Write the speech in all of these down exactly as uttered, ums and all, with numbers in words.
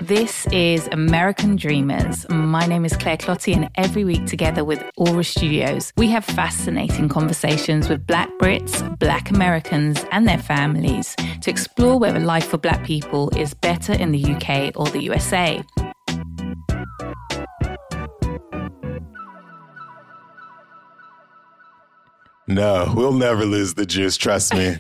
This is American Dreamers. My name is Claire Clotty, and every week together with Aura Studios, we have fascinating conversations with Black Brits, Black Americans and their families to explore whether life for Black people is better in the U K or the U S A. No, we'll never lose the juice, trust me.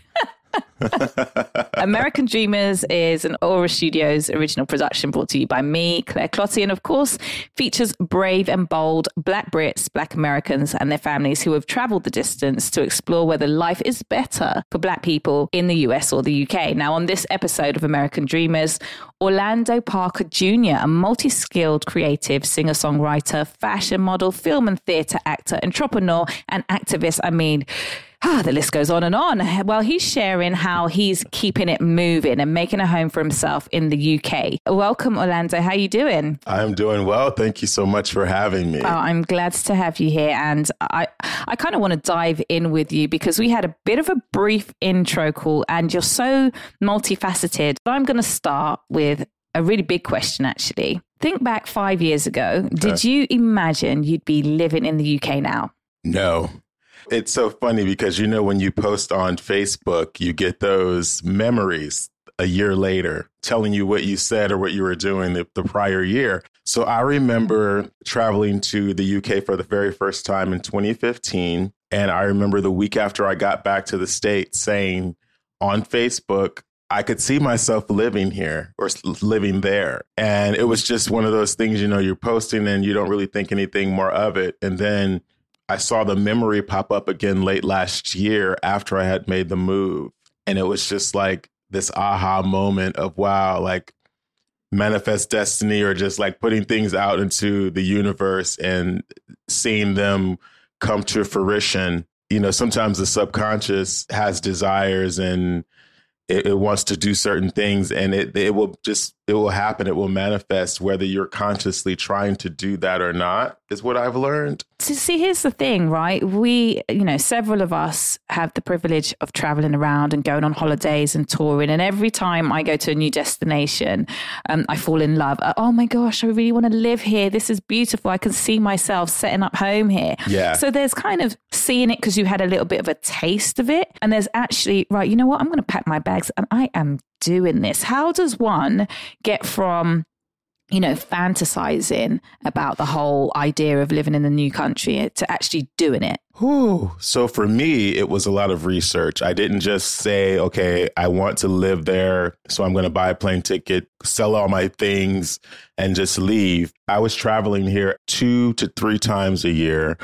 American Dreamers is an Aura Studios original production brought to you by me, Claire Clotty, and of course features brave and bold Black Brits, Black Americans and their families who have travelled the distance to explore whether life is better for Black people in the U S or the U K. Now, on this episode of American Dreamers, Orlando Parker Junior, a multi-skilled creative singer-songwriter, fashion model, film and theatre actor, entrepreneur and activist. I mean, Ah, the list goes on and on. Well, he's sharing how he's keeping it moving and making a home for himself in the U K. Welcome, Orlando. How are you doing? I'm doing well. Thank you so much for having me. Oh, I'm glad to have you here. And I, I kind of want to dive in with you because we had a bit of a brief intro call and you're so multifaceted. I'm going to start with a really big question, actually. Think back five years ago. Okay. Did you imagine you'd be living in the U K now? No. It's so funny because, you know, when you post on Facebook, you get those memories a year later telling you what you said or what you were doing the, the prior year. So I remember traveling to the U K for the very first time in twenty fifteen. And I remember the week after I got back to the States saying on Facebook, I could see myself living here or living there. And it was just one of those things, you know, you're posting and you don't really think anything more of it. And then I saw the memory pop up again late last year after I had made the move. And it was just like this aha moment of, wow, like manifest destiny or just like putting things out into the universe and seeing them come to fruition. You know, sometimes the subconscious has desires and it, it wants to do certain things and it it will just it will happen. It will manifest whether you're consciously trying to do that or not, is what I've learned. So see, here's the thing, right? We, you know, several of us have the privilege of traveling around and going on holidays and touring. And every time I go to a new destination, um, I fall in love. Oh my gosh, I really want to live here. This is beautiful. I can see myself setting up home here. Yeah. So there's kind of seeing it because you had a little bit of a taste of it. And there's actually, right, you know what? I'm going to pack my bags and I am doing this. How does one get from, you know, fantasizing about the whole idea of living in a new country to actually doing it? Whew. So for me, it was a lot of research. I didn't just say, okay, I want to live there, so I'm going to buy a plane ticket, sell all my things and just leave. I was traveling here two to three times a year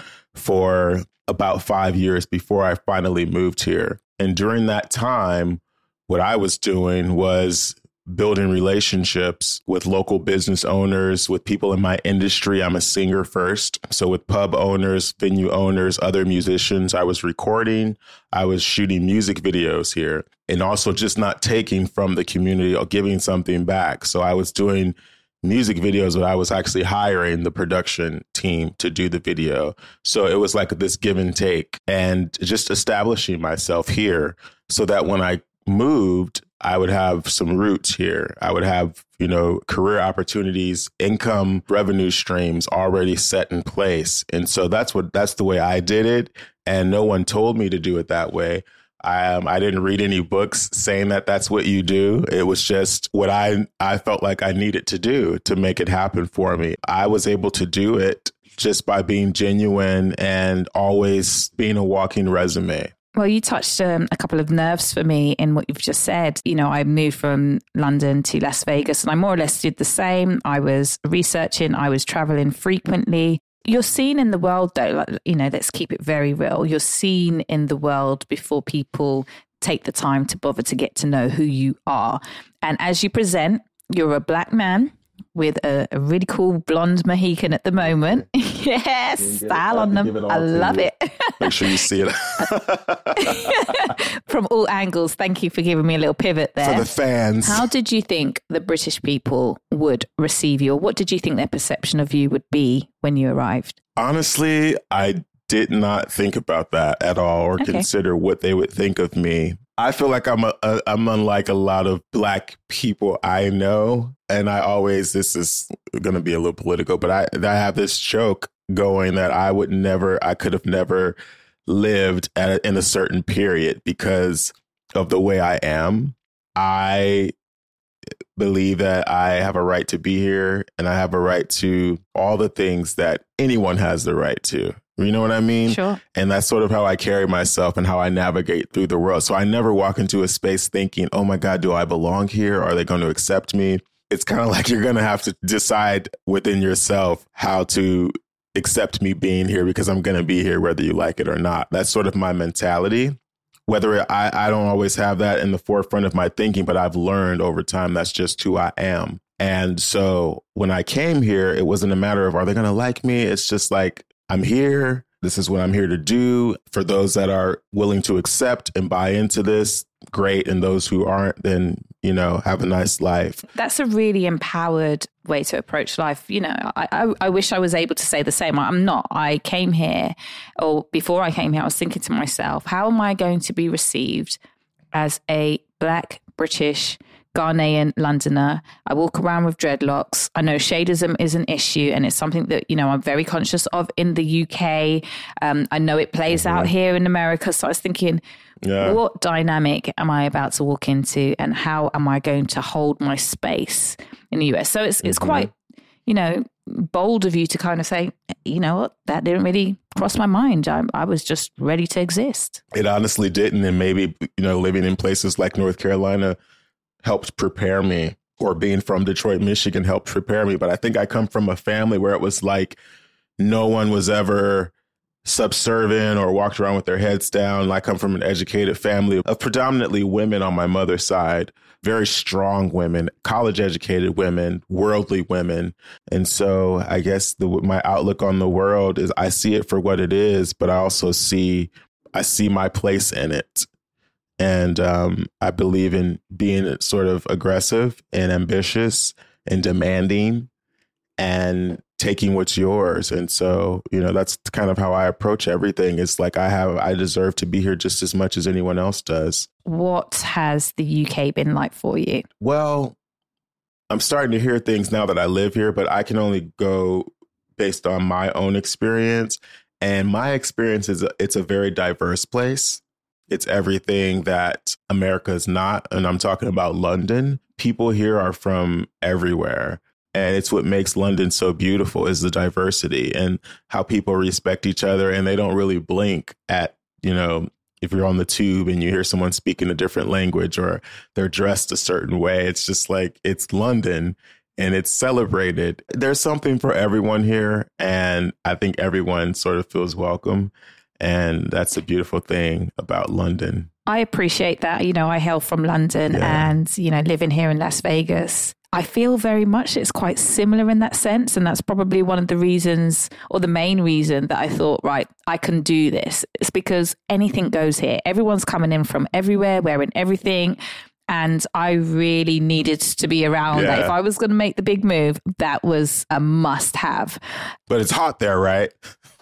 for about five years before I finally moved here. And during that time, what I was doing was building relationships with local business owners, with people in my industry. I'm a singer first. So with pub owners, venue owners, other musicians, I was recording, I was shooting music videos here and also just not taking from the community or giving something back. So I was doing music videos, but I was actually hiring the production team to do the video. So it was like this give and take and just establishing myself here so that when I moved, I would have some roots here. I would have, you know, career opportunities, income, revenue streams already set in place. And so that's what that's the way I did it. And no one told me to do it that way. I, um, I didn't read any books saying that that's what you do. It was just what I, I felt like I needed to do to make it happen for me. I was able to do it just by being genuine and always being a walking resume. Well, you touched um, a couple of nerves for me in what you've just said. You know, I moved from London to Las Vegas and I more or less did the same. I was researching, I was traveling frequently. You're seen in the world, though, like, you know, let's keep it very real. You're seen in the world before people take the time to bother to get to know who you are. And as you present, you're a Black man with a, a really cool blonde Mohican at the moment. Yes, style on them. I love it. Make sure you see it. From all angles. Thank you for giving me a little pivot there. For the fans. How did you think the British people would receive you? Or what did you think their perception of you would be when you arrived? Honestly, I did not think about that at all or okay. consider what they would think of me. I feel like I'm a, a, I'm unlike a lot of Black people I know. And I always, this is going to be a little political, but I, I have this joke going that I would never, I could have never lived at a, in a certain period because of the way I am. I believe that I have a right to be here and I have a right to all the things that anyone has the right to. You know what I mean? Sure. And that's sort of how I carry myself and how I navigate through the world. So I never walk into a space thinking, oh, my God, do I belong here? Are they going to accept me? It's kind of like you're going to have to decide within yourself how to accept me being here because I'm going to be here whether you like it or not. That's sort of my mentality. Whether I, I don't always have that in the forefront of my thinking, but I've learned over time that's just who I am. And so when I came here, it wasn't a matter of are they going to like me? It's just like, I'm here. This is what I'm here to do. For those that are willing to accept and buy into this, great. And those who aren't, then, you know, have a nice life. That's a really empowered way to approach life. You know, I, I, I wish I was able to say the same. I'm not. I came here, or before I came here, I was thinking to myself, how am I going to be received as a Black British Ghanaian Londoner? I walk around with dreadlocks. I know shadeism is an issue and it's something that, you know, I'm very conscious of in the U K. Um, I know it plays mm-hmm. out here in America. So I was thinking, yeah. what dynamic am I about to walk into and how am I going to hold my space in the U S? So it's it's mm-hmm. quite, you know, bold of you to kind of say, you know what, that didn't really cross my mind. I, I was just ready to exist. It honestly didn't. And maybe, you know, living in places like North Carolina helped prepare me, or being from Detroit, Michigan helped prepare me. But I think I come from a family where it was like no one was ever subservient or walked around with their heads down. I come from an educated family of predominantly women on my mother's side, very strong women, college educated women, worldly women. And so I guess the, my outlook on the world is I see it for what it is, but I also see I see my place in it. And um, I believe in being sort of aggressive and ambitious and demanding and taking what's yours. And so, you know, that's kind of how I approach everything. It's like I have I deserve to be here just as much as anyone else does. What has the U K been like for you? Well, I'm starting to hear things now that I live here, but I can only go based on my own experience. And my experience is a, it's a very diverse place. It's everything that America is not. And I'm talking about London. People here are from everywhere. And it's what makes London so beautiful is the diversity and how people respect each other. And they don't really blink at, you know, if you're on the tube and you hear someone speaking a different language or they're dressed a certain way. It's just like it's London and it's celebrated. There's something for everyone here. And I think everyone sort of feels welcome. And that's a beautiful thing about London. I appreciate that. You know, I hail from London yeah. and, you know, living here in Las Vegas, I feel very much it's quite similar in that sense. And that's probably one of the reasons or the main reason that I thought, right, I can do this. It's because anything goes here. Everyone's coming in from everywhere, wearing everything. And I really needed to be around. Yeah. That if I was going to make the big move, that was a must have. But it's hot there, right?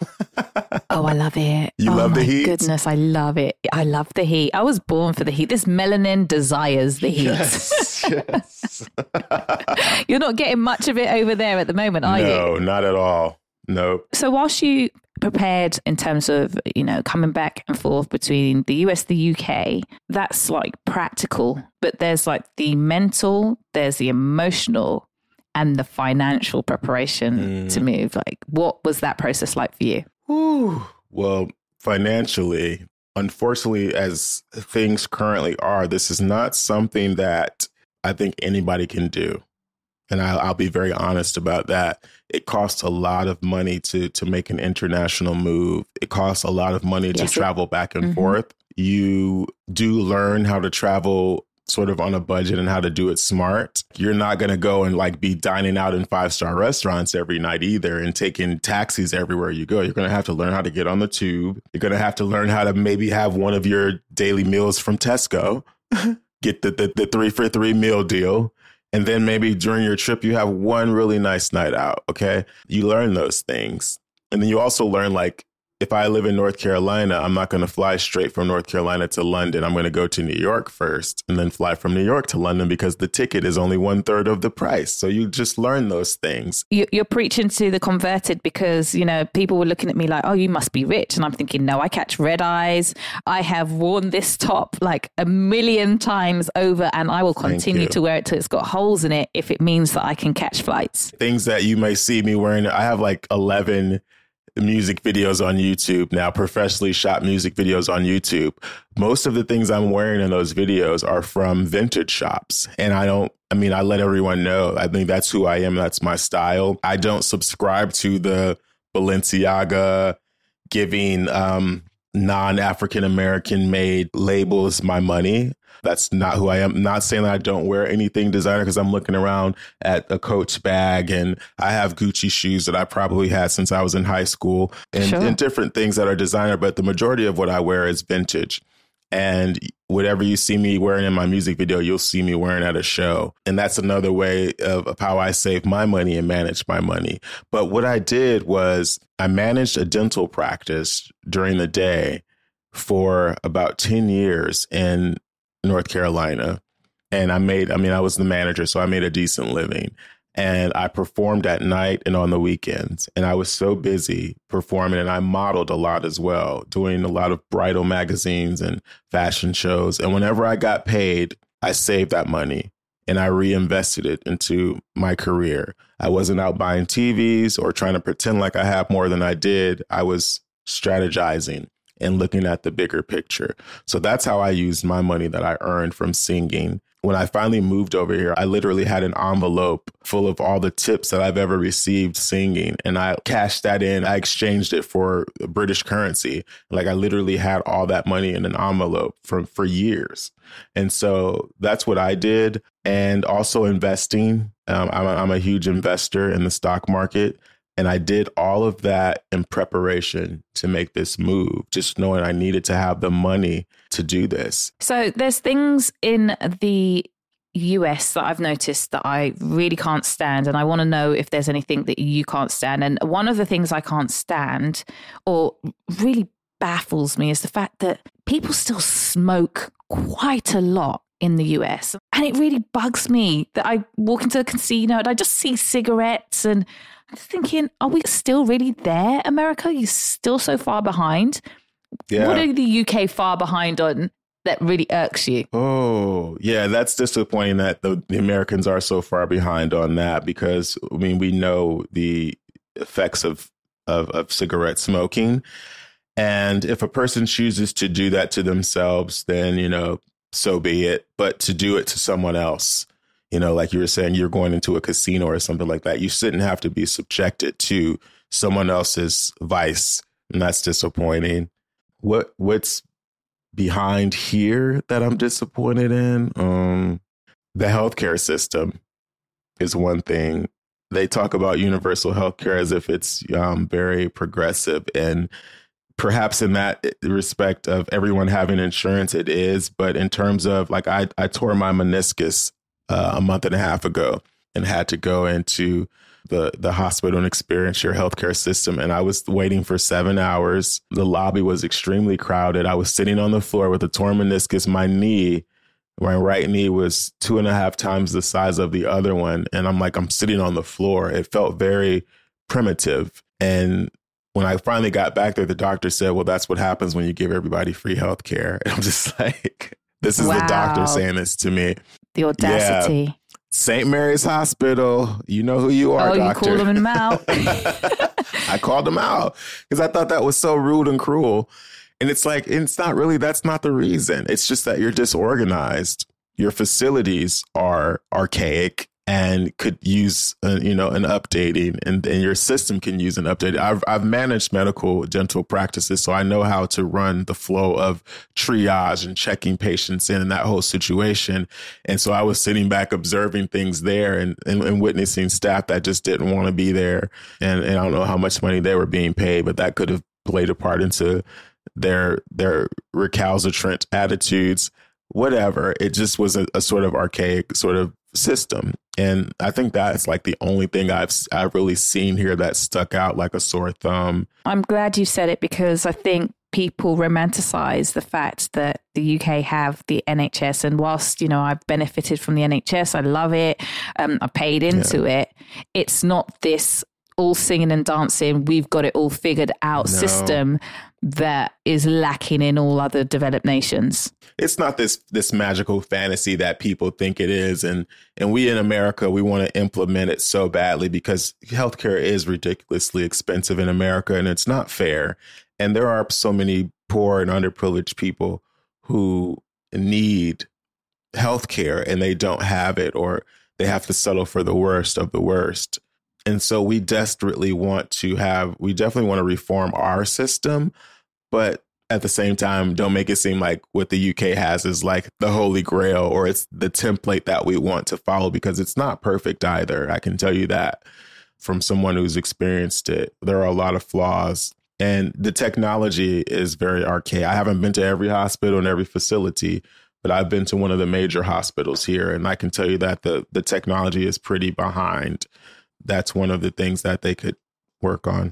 Oh, I love it. You oh, love the heat? Goodness, I love it. I love the heat. I was born for the heat. This melanin desires the heat. Yes, yes. You're not getting much of it over there at the moment, are no, you? No, not at all. No. So whilst you prepared in terms of, you know, coming back and forth between the U S, the U K, that's like practical, but there's like the mental, there's the emotional and the financial preparation mm. to move. Like, what was that process like for you? Ooh. Well, financially, unfortunately, as things currently are, this is not something that I think anybody can do. And I'll, I'll be very honest about that. It costs a lot of money to to make an international move. It costs a lot of money yes, to travel back and mm-hmm. forth. You do learn how to travel sort of on a budget and how to do it smart. You're not going to go and like be dining out in five-star restaurants every night either and taking taxis everywhere you go. You're going to have to learn how to get on the tube. You're going to have to learn how to maybe have one of your daily meals from Tesco, get the, the, the three for three meal deal. And then maybe during your trip, you have one really nice night out. OK, you learn those things. And then you also learn like if I live in North Carolina, I'm not going to fly straight from North Carolina to London. I'm going to go to New York first and then fly from New York to London because the ticket is only one third of the price. So you just learn those things. You're preaching to the converted because, you know, people were looking at me like, oh, you must be rich. And I'm thinking, no, I catch red eyes. I have worn this top like a million times over and I will continue to wear it till it's got holes in it if it means that I can catch flights. Things that you may see me wearing. I have like eleven music videos on YouTube now, professionally shot music videos on YouTube. Most of the things I'm wearing in those videos are from vintage shops. And I don't, I mean, I let everyone know. I think that's who I am. That's my style. I don't subscribe to the Balenciaga giving um, non-African American made labels my money. That's not who I am. I'm not saying that I don't wear anything designer because I'm looking around at a Coach bag and I have Gucci shoes that I probably had since I was in high school and, sure. and different things that are designer. But the majority of what I wear is vintage. And whatever you see me wearing in my music video, you'll see me wearing at a show. And that's another way of, of how I save my money and manage my money. But what I did was I managed a dental practice during the day for about ten years. And North Carolina. And I made, I mean, I was the manager, so I made a decent living. And I performed at night and on the weekends. And I was so busy performing, and I modeled a lot as well, doing a lot of bridal magazines and fashion shows. And whenever I got paid, I saved that money and I reinvested it into my career. I wasn't out buying T Vs or trying to pretend like I have more than I did. I was strategizing and looking at the bigger picture. So that's how I used my money that I earned from singing. When I finally moved over here, I literally had an envelope full of all the tips that I've ever received singing. And I cashed that in. I exchanged it for British currency. Like I literally had all that money in an envelope for, for years. And so that's what I did. And also investing. Um, I'm, a, I'm a huge investor in the stock market. And I did all of that in preparation to make this move, just knowing I needed to have the money to do this. So there's things in the U S that I've noticed that I really can't stand. And I want to know if there's anything that you can't stand. And one of the things I can't stand or really baffles me is the fact that people still smoke quite a lot in the U S. And it really bugs me that I walk into a casino and I just see cigarettes and I'm just thinking, are we still really there, America? You're still so far behind. Yeah. What are the U K far behind on that really irks you? Oh, yeah, that's disappointing that the, the Americans are so far behind on that because, I mean, we know the effects of, of, of cigarette smoking. And if a person chooses to do that to themselves, then, you know, so be it. But to do it to someone else, you know, like you were saying, you're going into a casino or something like that. You shouldn't have to be subjected to someone else's vice. And that's disappointing. What what's behind here that I'm disappointed in? Um, the healthcare system is one thing. They talk about universal healthcare as if it's um, very progressive. And perhaps in that respect of everyone having insurance, it is. But in terms of like I, I tore my meniscus Uh, a month and a half ago and had to go into the, the hospital and experience your healthcare system. And I was waiting for seven hours. The lobby was extremely crowded. I was sitting on the floor with a torn meniscus. My knee, my right knee was two and a half times the size of the other one. And I'm like, I'm sitting on the floor. It felt very primitive. And when I finally got back there, the doctor said, well, that's what happens when you give everybody free healthcare. And I'm just like, this is wow. the doctor saying this to me. The audacity. Yeah. Saint Mary's Hospital. You know who you are, oh, doctor. You called them out. I called them out because I thought that was so rude and cruel. And it's like, it's not really, that's not the reason. It's just that you're disorganized. Your facilities are archaic and could use, uh, you know, an updating, and, and your system can use an update. I've, I've managed medical dental practices, so I know how to run the flow of triage and checking patients in and that whole situation. And so I was sitting back observing things there and, and, and witnessing staff that just didn't want to be there. And, and I don't know how much money they were being paid, but that could have played a part into their their recalcitrant attitudes, whatever. It just was a, a sort of archaic sort of system. And I think that's like the only thing I've I've really seen here that stuck out like a sore thumb. I'm glad you said it, because I think people romanticize the fact that the U K have the N H S. And whilst, you know, I've benefited from the N H S, I love it, um, I paid into yeah. it. It's not this all singing and dancing, we've got it all figured out no. system that is lacking in all other developed nations. It's not this this magical fantasy that people think it is. And and we in America, we want to implement it so badly because healthcare is ridiculously expensive in America, and it's not fair. And there are so many poor and underprivileged people who need healthcare and they don't have it, or they have to settle for the worst of the worst. And so we desperately want to have, we definitely want to reform our system, but at the same time, don't make it seem like what the U K has is like the holy grail, or it's the template that we want to follow, because it's not perfect either. I can tell you that from someone who's experienced it. There are a lot of flaws, and the technology is very archaic. I haven't been to every hospital and every facility, but I've been to one of the major hospitals here, and I can tell you that the the technology is pretty behind. That's one of the things that they could work on.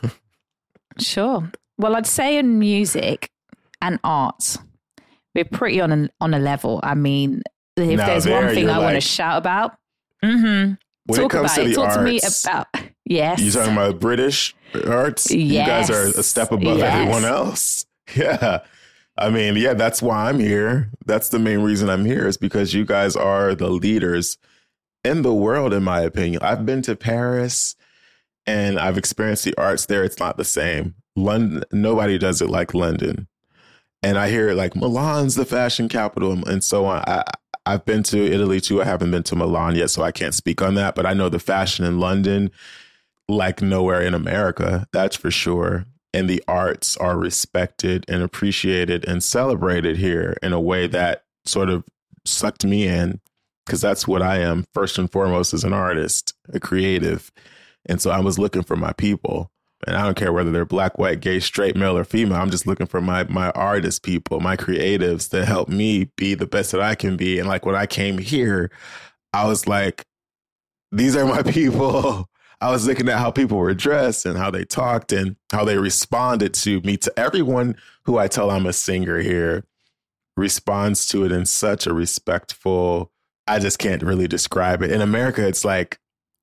Sure. Well, I'd say in music and art, we're pretty on a, on a level. I mean, if now there's there, one thing I like, want to shout about, mm-hmm. when talk it comes about to it. the Talk arts, to me about, yes. You're talking about British arts? Yes. You guys are a step above yes. everyone else. Yeah. I mean, yeah, that's why I'm here. That's the main reason I'm here, is because you guys are the leaders in the world, in my opinion. I've been to Paris and I've experienced the arts there. It's not the same. London, nobody does it like London. And I hear like Milan's the fashion capital and so on. I, I've been to Italy too. I haven't been to Milan yet, so I can't speak on that. But I know the fashion in London, like nowhere in America, that's for sure. And the arts are respected and appreciated and celebrated here in a way that sort of sucked me in, because that's what I am first and foremost, as an artist, a creative. And so I was looking for my people. And I don't care whether they're black, white, gay, straight, male, or female. I'm just looking for my my artist people, my creatives, to help me be the best that I can be. And like when I came here, I was like, these are my people. I was looking at how people were dressed and how they talked and how they responded to me. To everyone who I tell I'm a singer here responds to it in such a respectful, I just can't really describe it. In America, it's like,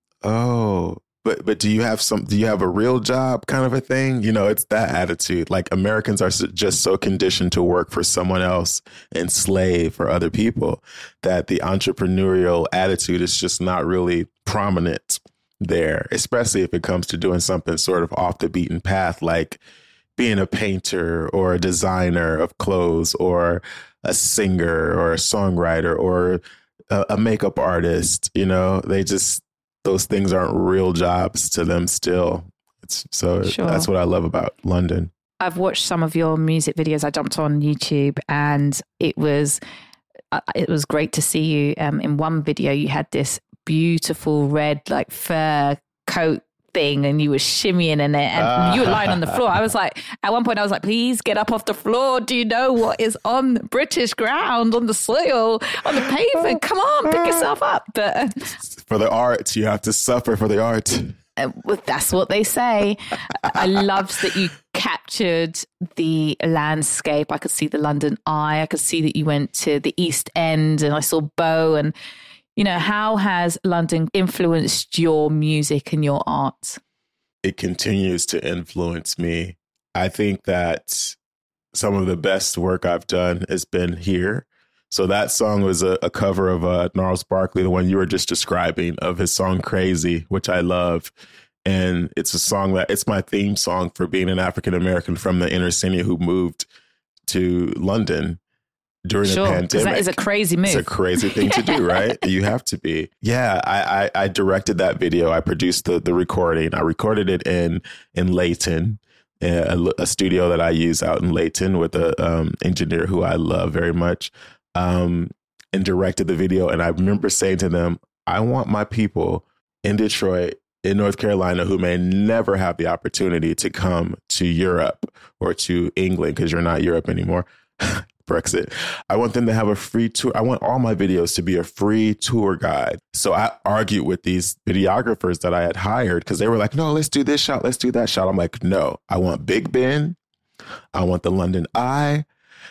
oh, but but do you have some, do you have a real job kind of a thing? You know, it's that attitude. Like Americans are just so conditioned to work for someone else and slave for other people that the entrepreneurial attitude is just not really prominent there, especially if it comes to doing something sort of off the beaten path, like being a painter or a designer of clothes or a singer or a songwriter or a, a makeup artist. You know, they just, those things aren't real jobs to them still. It's, so sure. That's what I love about London. I've watched some of your music videos. I jumped on YouTube and it was, uh, it was great to see you. Um, in one video, you had this beautiful red like fur coat thing and you were shimmying in it and uh. you were lying on the floor. I was like, at one point I was like, please get up off the floor. Do you know what is on British ground, on the soil, on the pavement? Come on, pick yourself up. But uh, for the art, you have to suffer for the art. Uh, that's what they say. I loved that you captured the landscape. I could see the London Eye. I could see that you went to the East End and I saw Bow. And you know, how has London influenced your music and your art? It continues to influence me. I think that some of the best work I've done has been here. So that song was a, a cover of uh, Gnarls Barkley, the one you were just describing, of his song Crazy, which I love. And it's a song that it's my theme song for being an African-American from the inner city who moved to London during sure, the pandemic. That is a crazy move. It's a crazy thing to do, right? You have to be. Yeah, I, I, I directed that video. I produced the, the recording. I recorded it in in Leighton, a, a studio that I use out in Leighton with a um, engineer who I love very much, um, and directed the video. And I remember saying to them, I want my people in Detroit, in North Carolina, who may never have the opportunity to come to Europe or to England, because you're not Europe anymore, Brexit. I want them to have a free tour. I want all my videos to be a free tour guide. So I argued with these videographers that I had hired because they were like, no, let's do this shot. Let's do that shot. I'm like, no, I want Big Ben. I want the London Eye.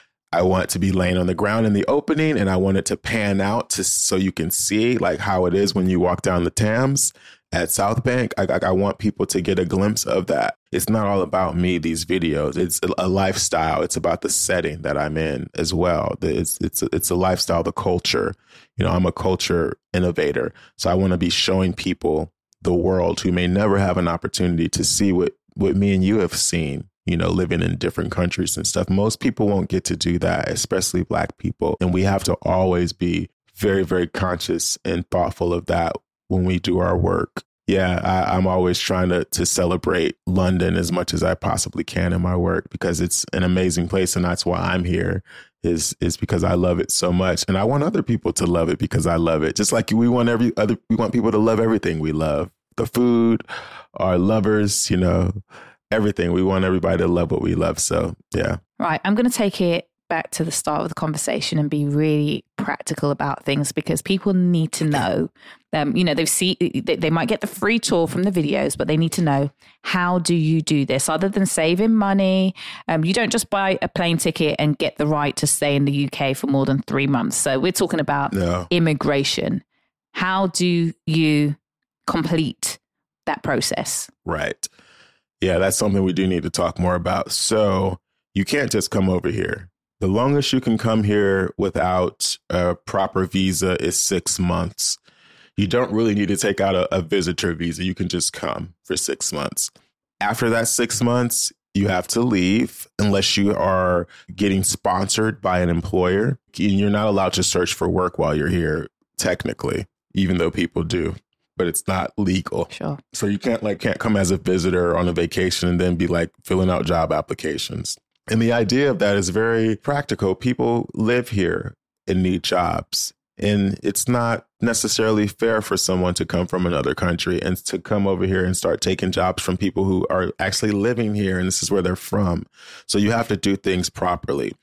I want to be laying on the ground in the opening, and I want it to pan out to so you can see like how it is when you walk down the Thames at South Bank. I, I, I want people to get a glimpse of that. It's not all about me, these videos. It's a, a lifestyle. It's about the setting that I'm in as well. It's it's it's a lifestyle, the culture. You know, I'm a culture innovator. So I want to be showing people the world who may never have an opportunity to see what, what me and you have seen, you know, living in different countries and stuff. Most people won't get to do that, especially Black people. And we have to always be very, very conscious and thoughtful of that when we do our work. Yeah, I, I'm always trying to to celebrate London as much as I possibly can in my work because it's an amazing place. And that's why I'm here is is because I love it so much. And I want other people to love it because I love it. Just like we want every other we want people to love everything we love. The food, our lovers, you know, everything. We want everybody to love what we love. So, yeah. Right. I'm going to take it back to the start of the conversation and be really practical about things because people need to know, um, you know, they've seen, they, they might get the free tour from the videos, but they need to know, how do you do this? Other than saving money, um, you don't just buy a plane ticket and get the right to stay in the U K for more than three months. So we're talking about no. immigration. How do you complete that process? Right. Yeah, that's something we do need to talk more about. So you can't just come over here. The longest you can come here without a proper visa is six months. You don't really need to take out a, a visitor visa. You can just come for six months. After that six months, you have to leave unless you are getting sponsored by an employer. And you're not allowed to search for work while you're here, technically, even though people do. But it's not legal. Sure. So you can't like can't come as a visitor on a vacation and then be like filling out job applications. And the idea of that is very practical. People live here and need jobs. And it's not necessarily fair for someone to come from another country and to come over here and start taking jobs from people who are actually living here. And this is where they're from. So you have to do things properly.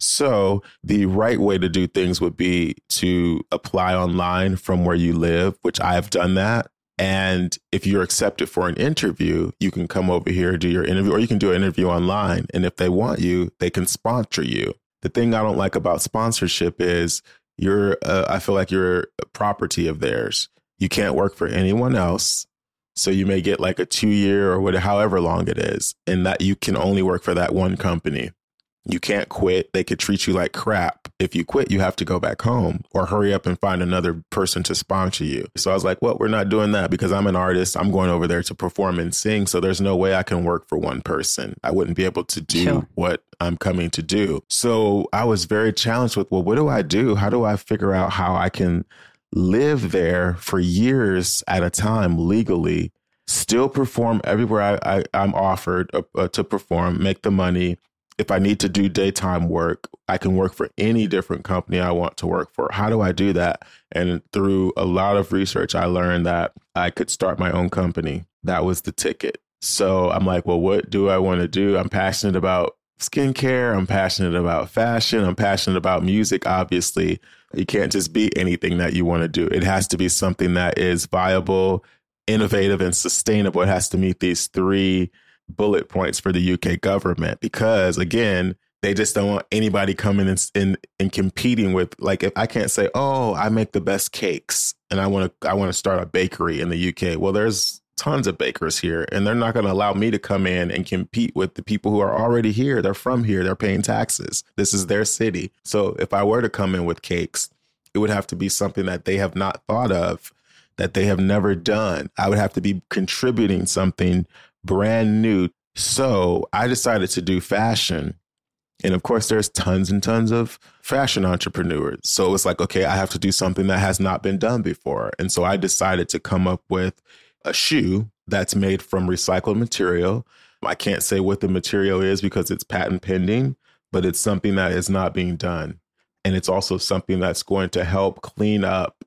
So the right way to do things would be to apply online from where you live, which I have done that. And if you're accepted for an interview, you can come over here, do your interview, or you can do an interview online. And if they want you, they can sponsor you. The thing I don't like about sponsorship is you're, uh, I feel like you're a property of theirs. You can't work for anyone else. So you may get like a two year or whatever, however long it is, and that you can only work for that one company. You can't quit. They could treat you like crap. If you quit, you have to go back home or hurry up and find another person to sponsor you. So I was like, well, we're not doing that because I'm an artist. I'm going over there to perform and sing. So there's no way I can work for one person. I wouldn't be able to do sure. what I'm coming to do. So I was very challenged with, well, what do I do? How do I figure out how I can live there for years at a time legally, still perform everywhere I, I, I'm offered uh, uh, to perform, make the money. If I need to do daytime work, I can work for any different company I want to work for. How do I do that? And through a lot of research, I learned that I could start my own company. That was the ticket. So I'm like, well, what do I want to do? I'm passionate about skincare. I'm passionate about fashion. I'm passionate about music. Obviously, you can't just be anything that you want to do. It has to be something that is viable, innovative, and sustainable. It has to meet these three bullet points for the U K government, because again, they just don't want anybody coming in and, and competing with, like, if I can't say, oh, I make the best cakes and I want to I want to start a bakery in the U K. Well, there's tons of bakers here, and they're not going to allow me to come in and compete with the people who are already here. They're from here. They're paying taxes. This is their city. So if I were to come in with cakes, it would have to be something that they have not thought of, that they have never done. I would have to be contributing something brand new. So I decided to do fashion. And of course, there's tons and tons of fashion entrepreneurs. So it was like, okay, I have to do something that has not been done before. And so I decided to come up with a shoe that's made from recycled material. I can't say what the material is because it's patent pending, but it's something that is not being done. And it's also something that's going to help clean up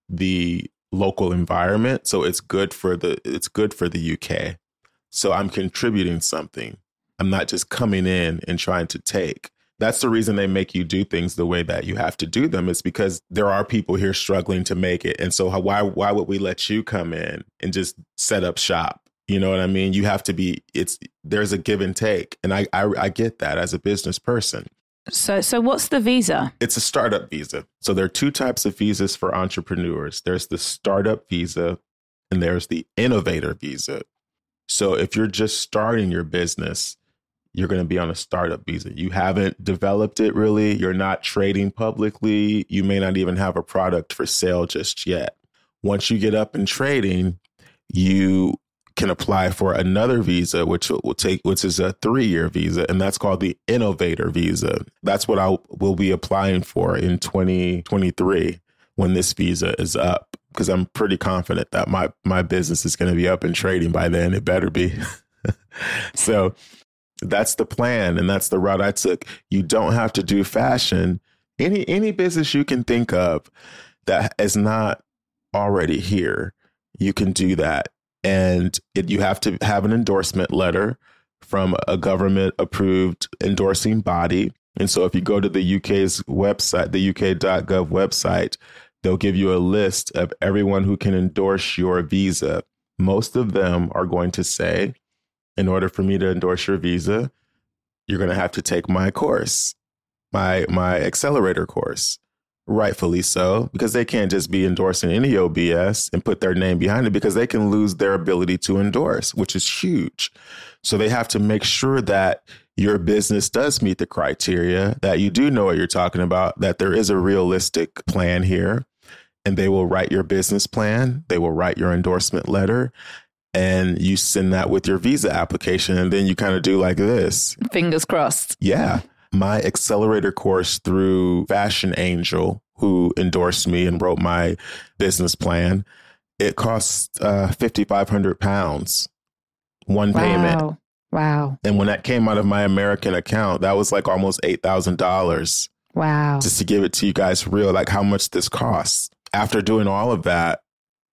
the local environment. So it's good for the it's good for the U K. So I'm contributing something. I'm not just coming in and trying to take. That's the reason they make you do things the way that you have to do them. It's because there are people here struggling to make it. And so how, why why would we let you come in and just set up shop? You know what I mean? You have to be, it's, there's a give and take. And I, I, I get that as a business person. So, so what's the visa? It's a startup visa. So there are two types of visas for entrepreneurs. There's the startup visa and there's the innovator visa. So if you're just starting your business, you're going to be on a startup visa. You haven't developed it really. You're not trading publicly. You may not even have a product for sale just yet. Once you get up and trading, you can apply for another visa, which will take, which is a three-year visa, and that's called the innovator visa. That's what I will be applying for in twenty twenty-three when this visa is up, because I'm pretty confident that my my business is going to be up and trading by then. It better be. So that's the plan, and that's the route I took. You don't have to do fashion. Any any business you can think of that is not already here, you can do that. And it, you have to have an endorsement letter from a government approved endorsing body. And so if you go to the U K's website, the U K dot gov website, they'll give you a list of everyone who can endorse your visa. Most of them are going to say, in order for me to endorse your visa, you're going to have to take my course, my my accelerator course. Rightfully so, because they can't just be endorsing any O B S and put their name behind it, because they can lose their ability to endorse, which is huge. So they have to make sure that your business does meet the criteria, that you do know what you're talking about, that there is a realistic plan here, and they will write your business plan. They will write your endorsement letter, and you send that with your visa application. And then you kind of do like this. Fingers crossed. Yeah. My accelerator course through Fashion Angel, who endorsed me and wrote my business plan, it costs uh, fifty-five hundred pounds, one wow. payment. Wow. And when that came out of my American account, that was like almost eight thousand dollars. Wow. Just to give it to you guys real, like how much this costs. After doing all of that,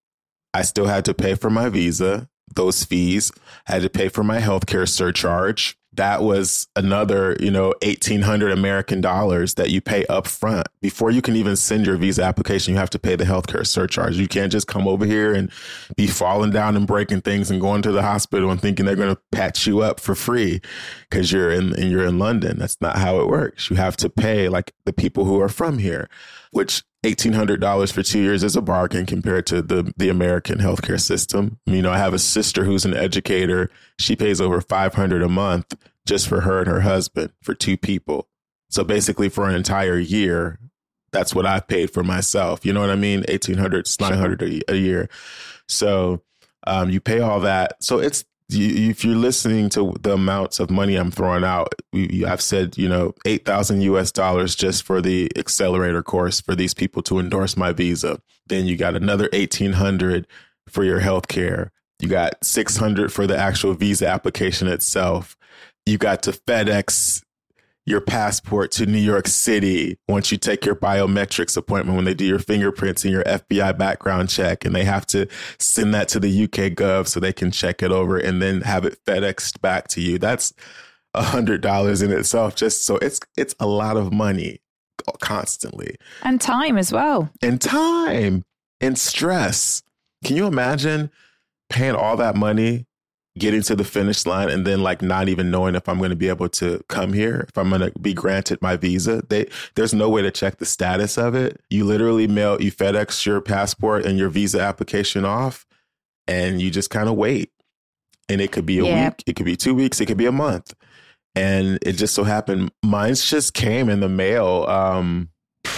I still had to pay for my visa, those fees. I had to pay for my healthcare surcharge. That was another, you know, eighteen hundred American dollars that you pay up front. Before you can even send your visa application, you have to pay the healthcare surcharge. You can't just come over here and be falling down and breaking things and going to the hospital and thinking they're going to patch you up for free because you're in and you're in London. That's not how it works. You have to pay like the people who are from here, which eighteen hundred dollars for two years is a bargain compared to the, the American healthcare system. You know, I have a sister who's an educator. She pays over five hundred dollars a month just for her and her husband, for two people. So basically for an entire year, that's what I paid for myself. You know what I mean? eighteen hundred dollars, nine hundred dollars a year. So um, you pay all that. So it's, you, if you're listening to the amounts of money I'm throwing out, we, I've said, you know, eight thousand U S dollars just for the accelerator course for these people to endorse my visa. Then you got another eighteen hundred for your healthcare. You got six hundred for the actual visa application itself. You got to FedEx your passport to New York City once you take your biometrics appointment, when they do your fingerprints and your F B I background check, and they have to send that to the U K Gov so they can check it over and then have it FedExed back to you. That's a hundred dollars in itself. Just so it's it's a lot of money constantly. And time as well. And time and stress. Can you imagine paying all that money, getting to the finish line, and then like not even knowing if I'm going to be able to come here, if I'm going to be granted my visa? They, there's no way to check the status of it. You literally mail, you FedEx your passport and your visa application off, and you just kind of wait. And it could be a yeah. week, it could be two weeks, it could be a month. And it just so happened, mine's just came in the mail um,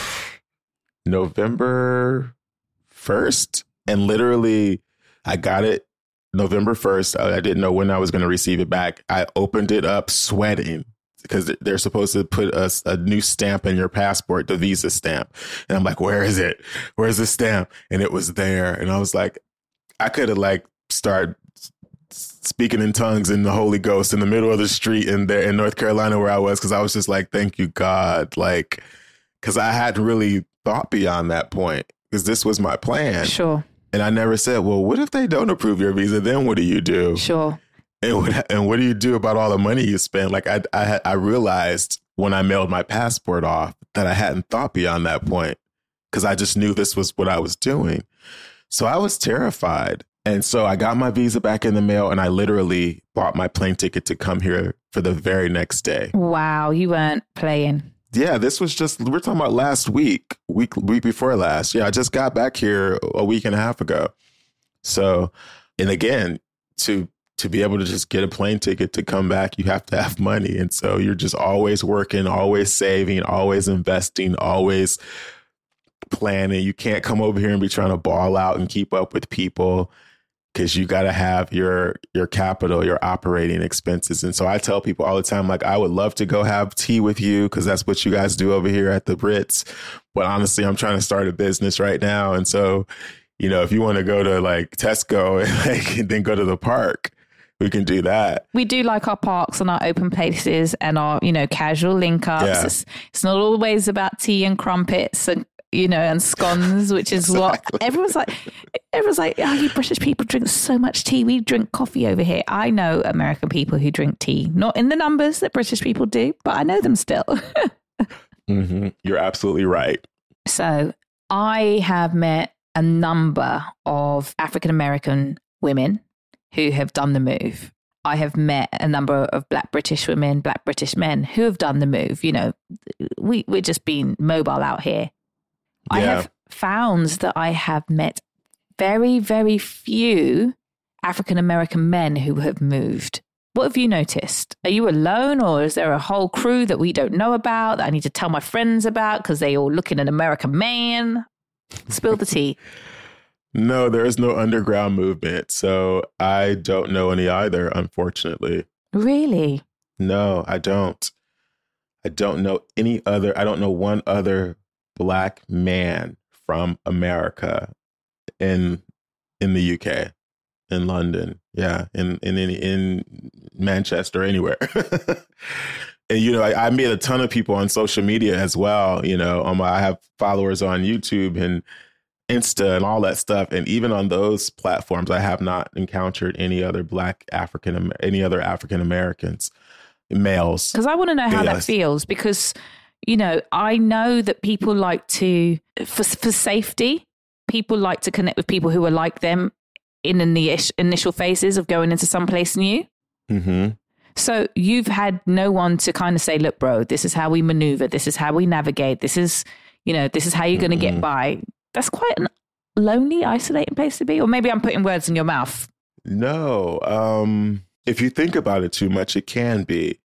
November first. And literally, I got it November first. I didn't know when I was going to receive it back. I opened it up sweating because they're supposed to put a, a new stamp in your passport, the visa stamp. And I'm like, where is it? Where's the stamp? And it was there. And I was like, I could have like started speaking in tongues in the Holy Ghost in the middle of the street in there in North Carolina where I was, because I was just like, thank you, God. Like, because I hadn't really thought beyond that point, because this was my plan. Sure. And I never said, well, what if they don't approve your visa? Then what do you do? Sure. And what, and what do you do about all the money you spend? Like I, I, I realized when I mailed my passport off that I hadn't thought beyond that point because I just knew this was what I was doing. So I was terrified. And so I got my visa back in the mail and I literally bought my plane ticket to come here for the very next day. Wow, you weren't playing. Yeah, this was just, we're talking about last week, week, week before last. Yeah, I just got back here a week and a half ago. So, and again, to to be able to just get a plane ticket to come back, you have to have money. And so you're just always working, always saving, always investing, always planning. You can't come over here and be trying to ball out and keep up with people because you got to have your your capital, your operating expenses. And so I tell people all the time, like, I would love to go have tea with you because that's what you guys do over here at the Brits. But honestly, I'm trying to start a business right now. And so, you know, if you want to go to like Tesco and like, then go to the park, we can do that. We do like our parks and our open places and our, you know, casual link ups. Yeah. It's, it's not always about tea and crumpets and, you know, and scones, which is exactly. what everyone's like. Everyone's like, oh, you British people drink so much tea. We drink coffee over here. I know American people who drink tea, not in the numbers that British people do, but I know them still. mm-hmm. You're absolutely right. So I have met a number of African-American women who have done the move. I have met a number of Black British women, Black British men who have done the move. You know, we, we're just being mobile out here. Yeah. I have found that I have met very, very few African-American men who have moved. What have you noticed? Are you alone or is there a whole crew that we don't know about that I need to tell my friends about because they all look at an American man? Spill the tea. No, there is no underground movement. So I don't know any either, unfortunately. Really? No, I don't. I don't know any other. I don't know one other Black man from America in in the U K, in London. Yeah, in in in, in Manchester, anywhere. And, you know, I, I meet a ton of people on social media as well. You know, um, I have followers on YouTube and Insta and all that stuff. And even on those platforms, I have not encountered any other Black African, any other African Americans, males. Because I want to know how yes. that feels because, you know, I know that people like to, for, for safety, people like to connect with people who are like them in, in the initial phases of going into someplace new. Mm-hmm. So you've had no one to kind of say, look, bro, this is how we maneuver. This is how we navigate. This is, you know, this is how you're going to mm-hmm. get by. That's quite a lonely, isolating place to be. Or maybe I'm putting words in your mouth. No. Um, if you think about it too much, it can be.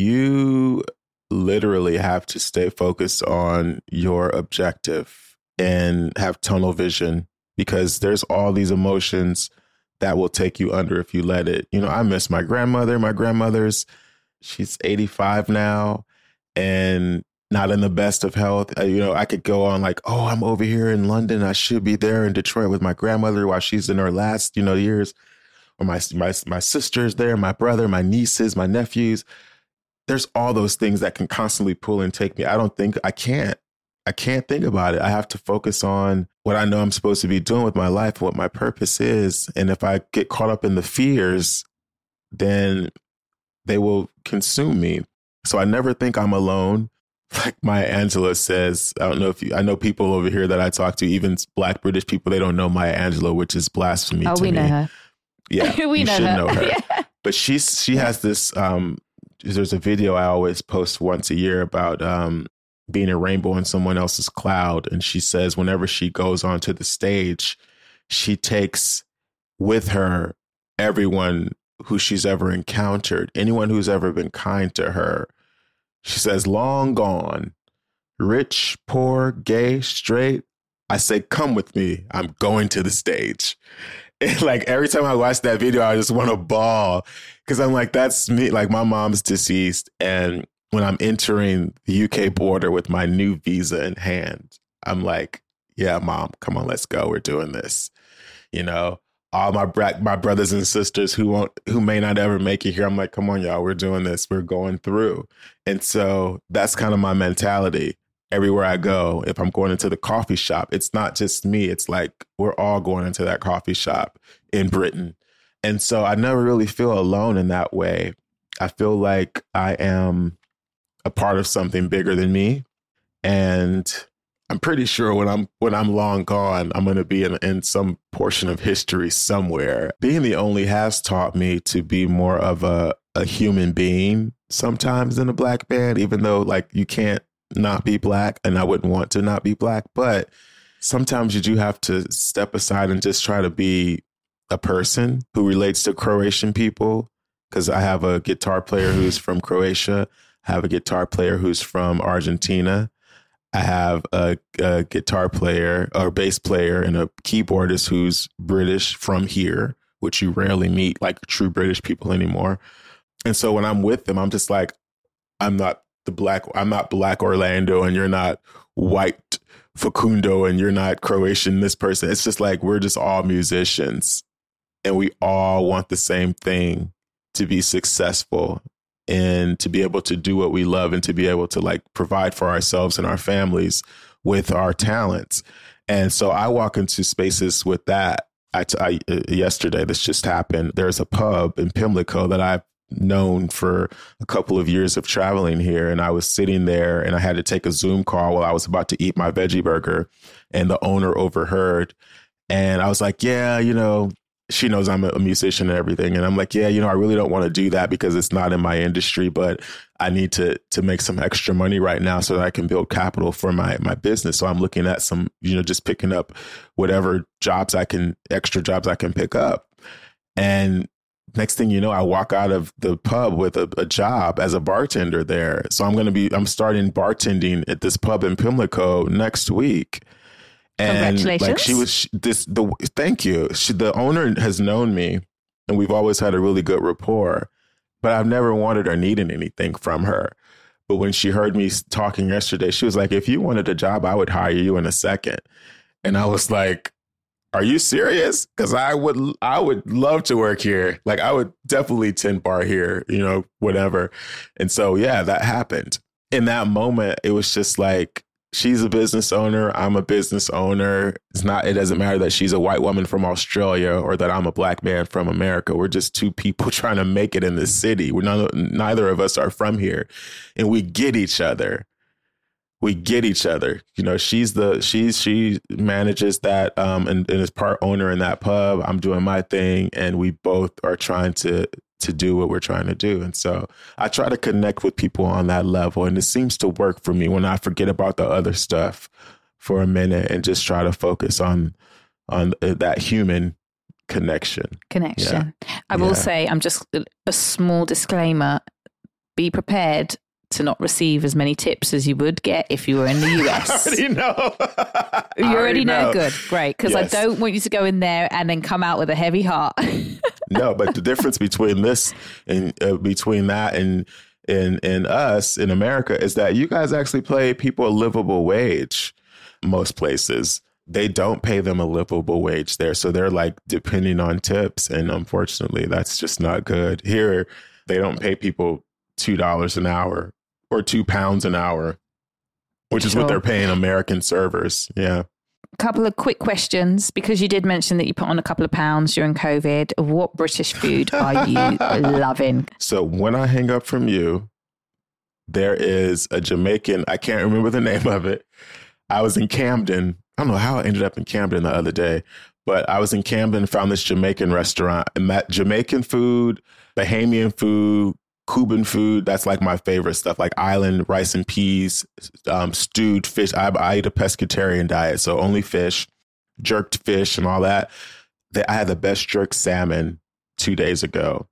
You literally have to stay focused on your objective and have tunnel vision because there's all these emotions that will take you under if you let it. You know, I miss my grandmother. My grandmother's, she's eighty-five now and not in the best of health. Uh, you know, I could go on like, oh, I'm over here in London. I should be there in Detroit with my grandmother while she's in her last, you know, years. Or my my my sister's there, my brother, my nieces, my nephews. There's all those things that can constantly pull and take me. I don't think I can't. I can't think about it. I have to focus on what I know I'm supposed to be doing with my life, what my purpose is. And if I get caught up in the fears, then they will consume me. So I never think I'm alone. Like Maya Angelou says, I don't know if you, I know people over here that I talk to, even Black British people, they don't know Maya Angelou, which is blasphemy oh, to we me. Know her. Yeah, we you know should her. know her. Yeah. But she's, she has this, um, there's a video I always post once a year about um, being a rainbow in someone else's cloud. And she says whenever she goes onto the stage, she takes with her everyone who she's ever encountered, anyone who's ever been kind to her. She says, long gone, rich, poor, gay, straight. I say, come with me. I'm going to the stage. And like every time I watch that video, I just want to bawl because I'm like, that's me. Like my mom's deceased. And when I'm entering the U K border with my new visa in hand, I'm like, yeah, mom, come on, let's go. We're doing this. You know, all my bra- my brothers and sisters who won't, who may not ever make it here. I'm like, come on, y'all, we're doing this. We're going through. And so that's kind of my mentality. Everywhere I go, if I'm going into the coffee shop, it's not just me. It's like we're all going into that coffee shop in Britain. And so I never really feel alone in that way. I feel like I am a part of something bigger than me. And I'm pretty sure when I'm when I'm long gone, I'm going to be in, in some portion of history somewhere. Being the only has taught me to be more of a, a human being sometimes in a black band, even though like you can't not be black, and I wouldn't want to not be black. But sometimes you do have to step aside and just try to be a person who relates to Croatian people. Because I have a guitar player who's from Croatia. I have a guitar player who's from Argentina. I have a, a guitar player or bass player and a keyboardist who's British from here, which you rarely meet like true British people anymore. And so when I'm with them, I'm just like, I'm not the black, I'm not black Orlando, and you're not white Facundo, and you're not Croatian this person. It's just like, we're just all musicians, and we all want the same thing, to be successful and to be able to do what we love and to be able to like provide for ourselves and our families with our talents. And so I walk into spaces with that. I, t- I uh, yesterday, this just happened. There's a pub in Pimlico that I've known for a couple of years of traveling here. And I was sitting there and I had to take a Zoom call while I was about to eat my veggie burger, and the owner overheard. And I was like, yeah, you know, she knows I'm a musician and everything. And I'm like, yeah, you know, I really don't want to do that because it's not in my industry, but I need to to make some extra money right now so that I can build capital for my my business. So I'm looking at some, you know, just picking up whatever jobs I can, extra jobs I can pick up. And next thing you know, I walk out of the pub with a, a job as a bartender there. So I'm going to be, I'm starting bartending at this pub in Pimlico next week. And Congratulations. Like she was this, the thank you. She, the owner has known me, and we've always had a really good rapport, but I've never wanted or needed anything from her. But when she heard me talking yesterday, she was like, if you wanted a job, I would hire you in a second. And I was like, are you serious? Because I would I would love to work here. Like I would definitely tend bar here, you know, whatever. And so, yeah, that happened. In that moment, it was just like, she's a business owner. I'm a business owner. It's not, it doesn't matter that she's a white woman from Australia or that I'm a black man from America. We're just two people trying to make it in this city. We're not, neither of us are from here, and we get each other. We get each other. You know, she's the, she's, she manages that um, and, and is part owner in that pub. I'm doing my thing, and we both are trying to, to do what we're trying to do. And so I try to connect with people on that level. And it seems to work for me when I forget about the other stuff for a minute and just try to focus on, on that human connection. Connection. Yeah. I will Yeah. say, I'm just a small disclaimer. Be prepared to not receive as many tips as you would get if you were in the U S. I already know. You already, already know. know. Good. Great. Because Yes. I don't want you to go in there and then come out with a heavy heart. No, but the difference between this and uh, between that and and and us in America is that you guys actually pay people a livable wage. Most places, they don't pay them a livable wage there. So they're like depending on tips. And unfortunately, that's just not good. Here, they don't pay people two dollars an hour or two pounds an hour, which is Sure. what they're paying American servers. Yeah. A couple of quick questions, because you did mention that you put on a couple of pounds during COVID. What British food are you loving? So when I hang up from you, there is a Jamaican, I can't remember the name of it. I was in Camden. I don't know how I ended up in Camden the other day, but I was in Camden and found this Jamaican restaurant, and that Jamaican food, Bahamian food, Cuban food, that's like my favorite stuff, like island rice and peas, um, stewed fish. I, I eat a pescatarian diet, so only fish, jerked fish and all that. They, I had the best jerked salmon two days ago,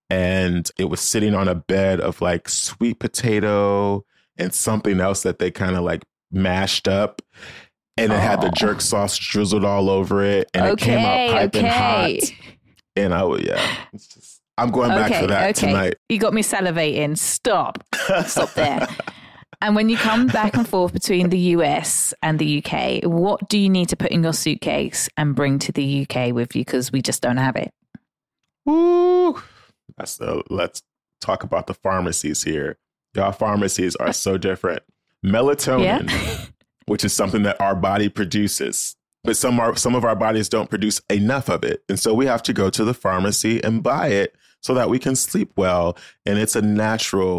and it was sitting on a bed of like sweet potato and something else that they kind of like mashed up. And it had the jerk sauce drizzled all over it, and okay, it came out piping okay. hot. And I would, yeah, it's just, I'm going back okay, for that okay. tonight. You got me salivating. Stop. Stop there. And when you come back and forth between the U S and the U K, what do you need to put in your suitcase and bring to the U K with you? Because we just don't have it. Woo! That's the, let's talk about the pharmacies here. Y'all pharmacies are so different. Melatonin, Yeah. which is something that our body produces, but some are, some of our bodies don't produce enough of it. And so we have to go to the pharmacy and buy it so that we can sleep well. And it's a natural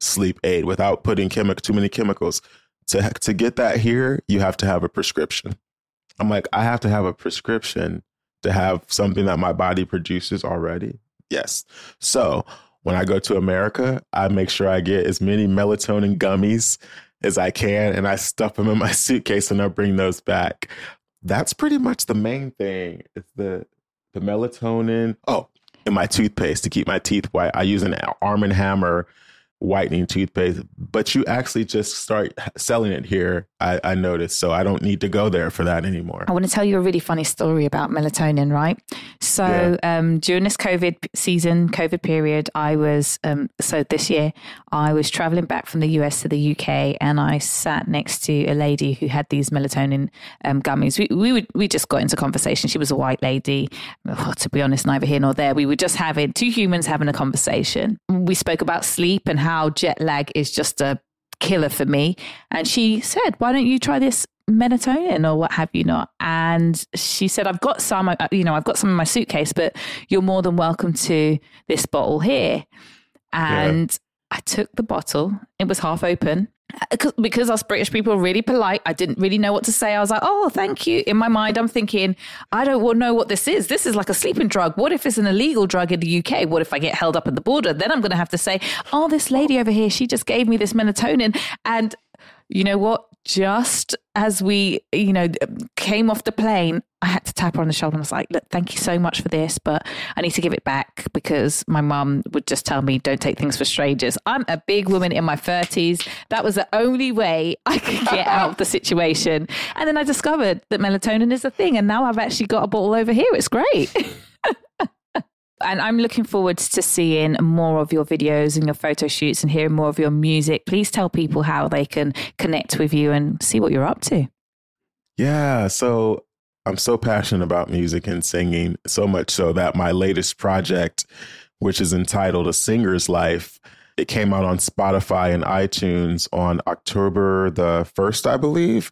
sleep aid without putting chemi- too many chemicals. To, to get that here, you have to have a prescription. I'm like, I have to have a prescription to have something that my body produces already. Yes. So when I go to America, I make sure I get as many melatonin gummies as I can, and I stuff them in my suitcase and I bring those back. That's pretty much the main thing. It's the the melatonin. Oh, and my toothpaste to keep my teeth white. I use an Arm and Hammer whitening toothpaste, but you actually just start selling it here, I, I noticed. So I don't need to go there for that anymore. I want to tell you a really funny story about melatonin, right? So yeah. um, during this COVID season, COVID period, I was, um, so this year, I was traveling back from the U S to the U K, and I sat next to a lady who had these melatonin um, gummies. We we would, we just got into conversation. She was a white lady. Oh, to be honest, neither here nor there. We were just having, two humans having a conversation. We spoke about sleep and how jet lag is just a killer for me. And she said, why don't you try this melatonin or what have you not? And she said, I've got some, you know, I've got some in my suitcase, but you're more than welcome to this bottle here. And yeah. I took the bottle. It was half open. Because us British people are really polite, I didn't really know what to say. I was like, oh, thank you. In my mind, I'm thinking, I don't know what this is. This is like a sleeping drug. What if it's an illegal drug in the U K? What if I get held up at the border? Then I'm going to have to say, oh, this lady over here, she just gave me this melatonin. And you know what? Just as we, you know, came off the plane, I had to tap her on the shoulder and I was like, look, thank you so much for this, but I need to give it back because my mum would just tell me, don't take things for strangers. I'm a big woman in my thirties. That was the only way I could get out of the situation. And then I discovered that melatonin is a thing. And now I've actually got a bottle over here. It's great. And I'm looking forward to seeing more of your videos and your photo shoots and hearing more of your music. Please tell people how they can connect with you and see what you're up to. Yeah, so I'm so passionate about music and singing, so much so that my latest project, which is entitled A Singer's Life, it came out on Spotify and iTunes on October the first, I believe.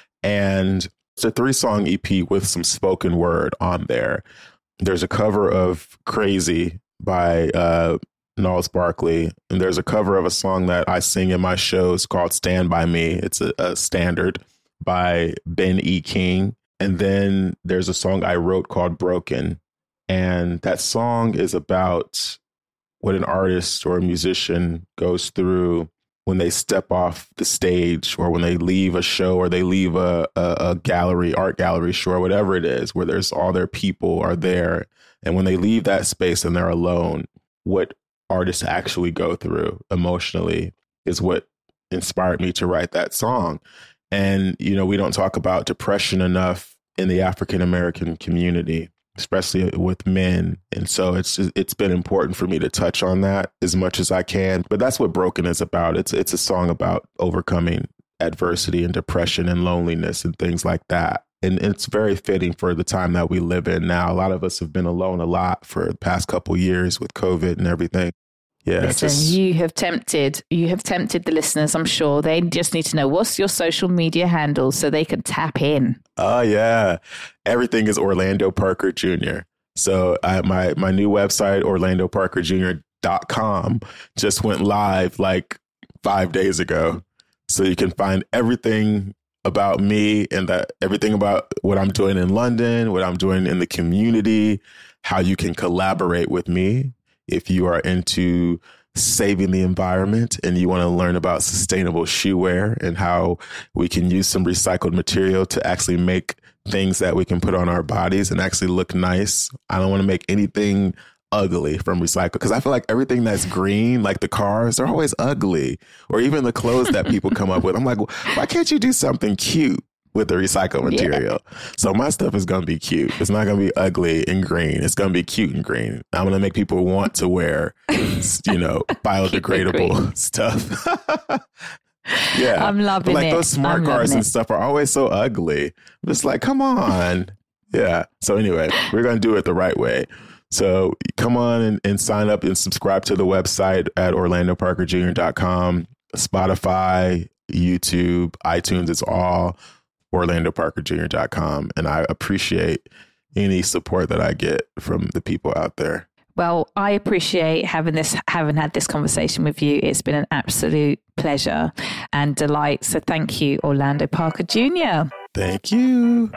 And it's a three-song E P with some spoken word on there. There's a cover of Crazy by uh, Gnarls Barkley. And there's a cover of a song that I sing in my shows called Stand By Me. It's a, a standard by Ben E. King. And then there's a song I wrote called Broken. And that song is about what an artist or a musician goes through when they step off the stage or when they leave a show or they leave a, a, a gallery, art gallery, show, whatever it is, where there's all their people are there. And when they leave that space and they're alone, what artists actually go through emotionally is what inspired me to write that song. And, you know, we don't talk about depression enough in the African-American community, especially with men. And so it's it's been important for me to touch on that as much as I can. But that's what Broken is about. It's it's a song about overcoming adversity and depression and loneliness and things like that. And it's very fitting for the time that we live in now. A lot of us have been alone a lot for the past couple of years with COVID and everything. Yeah, listen, just... you have tempted, you have tempted the listeners, I'm sure. They just need to know, what's your social media handles so they can tap in? Oh, yeah. Everything is Orlando Parker Junior So I, my, my new website, orlando parker junior dot com, just went live like five days ago. So you can find everything about me and that everything about what I'm doing in London, what I'm doing in the community, how you can collaborate with me. If you are into saving the environment and you want to learn about sustainable shoe wear and how we can use some recycled material to actually make things that we can put on our bodies and actually look nice. I don't want to make anything ugly from recycle because I feel like everything that's green, like the cars, they're always ugly, or even the clothes that people come up with. I'm like, why can't you do something cute with the recycled material? Yeah. So my stuff is going to be cute. It's not going to be ugly and green. It's going to be cute and green. I'm going to make people want to wear, you know, biodegradable stuff. Yeah. I'm loving but like it. Those smart I'm cars and it. stuff are always so ugly. I'm just like, come on. Yeah. So anyway, we're going to do it the right way. So come on and, and sign up and subscribe to the website at orlando parker junior dot com, Spotify, YouTube, iTunes. It's all orlando parker junior dot com. And I appreciate any support that I get from the people out there. Well, I appreciate having this, having had this conversation with you. It's been an absolute pleasure and delight. So thank you, Orlando Parker Junior Thank you.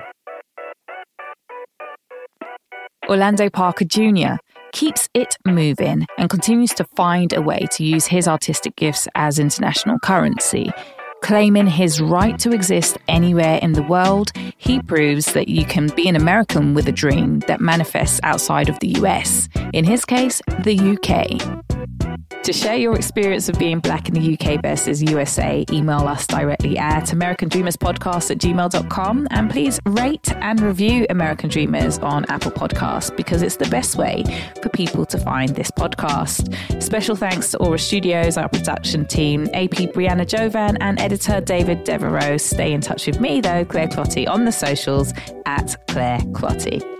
Orlando Parker Junior keeps it moving and continues to find a way to use his artistic gifts as international currency. Claiming his right to exist anywhere in the world, he proves that you can be an American with a dream that manifests outside of the U S, in his case, the U K. To share your experience of being Black in the U K versus U S A, email us directly at american dreamers podcast at gmail dot com, and please rate and review American Dreamers on Apple Podcasts, because it's the best way for people to find this podcast. Special thanks to Aura Studios, our production team, A P Brianna Jovan and editor David Devereaux. Stay in touch with me though, Claire Clotty, on the socials at Claire Clotty.